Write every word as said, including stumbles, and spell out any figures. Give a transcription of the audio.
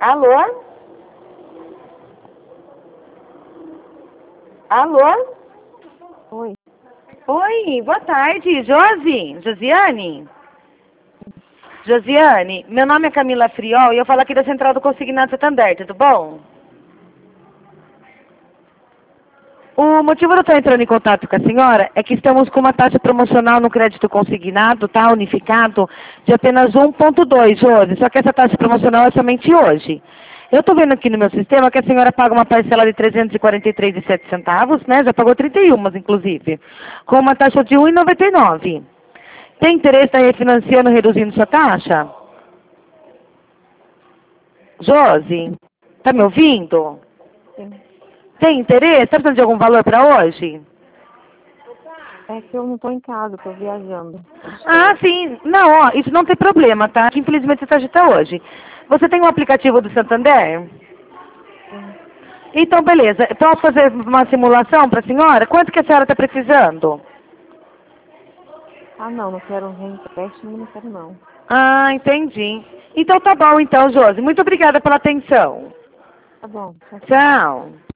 Alô? Alô? Oi. Oi, boa tarde, Josi? Josiane? Josiane, meu nome é Camila Friol e eu falo aqui da Central do Consignado Santander, tudo bom? O motivo de eu estar entrando em contato com a senhora é que estamos com uma taxa promocional no crédito consignado, tá? Unificado, de apenas um ponto dois, Josi. Só que essa taxa promocional é somente hoje. Eu estou vendo aqui no meu sistema que a senhora paga uma parcela de trezentos e quarenta e três reais e sete centavos, né? Já pagou trinta e um, inclusive, com uma taxa de um real e noventa e nove. Tem interesse em refinanciando, reduzindo sua taxa? Josi, tá me ouvindo? Sim. Tem interesse? Está precisando de algum valor para hoje? É que eu não tô em casa, tô viajando. Ah, sim. Não, ó, isso não tem problema, tá? Que infelizmente você está hoje. Você tem um aplicativo do Santander? Sim. Então, beleza. Posso fazer uma simulação para a senhora? Quanto que a senhora está precisando? Ah, não, não quero um empréstimo, não quero não. Ah, entendi. Então tá bom, então, Josi. Muito obrigada pela atenção. Tá bom, tchau, tchau. Tchau.